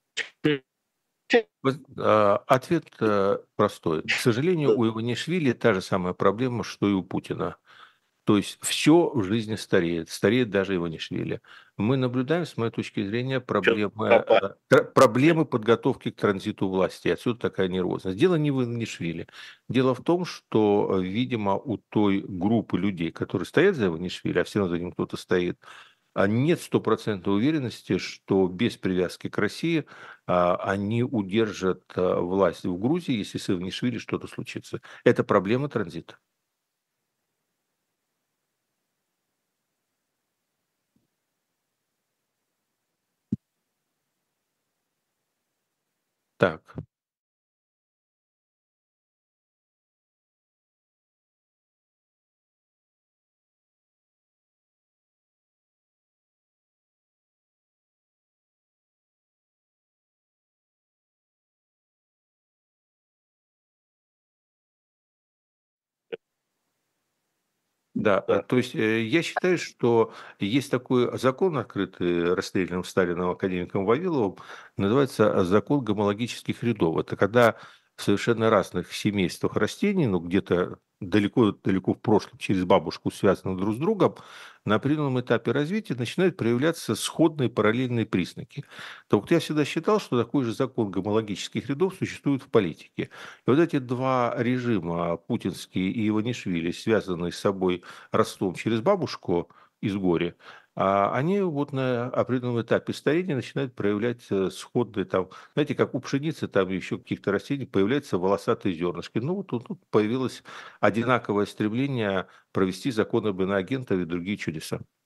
Вот, а, ответ, э, простой. К сожалению, у Иванишвили та же самая проблема, что и у Путина. То есть все в жизни стареет, стареет даже Иванишвили. Мы наблюдаем, с моей точки зрения, проблемы, э, тр- проблемы подготовки к транзиту власти. Отсюда такая нервозность. Дело не в Иванишвили. Дело в том, что, э, видимо, у той группы людей, которые стоят за Иванишвили, а все равно за ним кто-то стоит, а нет стопроцентной уверенности, что без привязки к России а, они удержат а, власть в Грузии, если с Иванишвили что-то случится. Это проблема транзита. Так. Да, э, Да. то есть э, я считаю, что есть такой закон, открытый расстрелянным Сталином академиком Вавиловым, называется закон гомологических рядов. Это когда в совершенно разных семействах растений, ну где-то далеко-далеко в прошлом, через бабушку, связанных друг с другом, на определенном этапе развития начинают проявляться сходные параллельные признаки. То вот я всегда считал, что такой же закон гомологических рядов существует в политике. И вот эти два режима, путинский и Иванишвили, связанные с собой ростом через бабушку из горя, а они вот на определенном этапе старения начинают проявлять э, сходные там, знаете, как у пшеницы, там еще каких-то растений появляются волосатые зернышки. Ну вот тут, тут появилось одинаковое стремление провести закон об иноагентах и другие чудеса.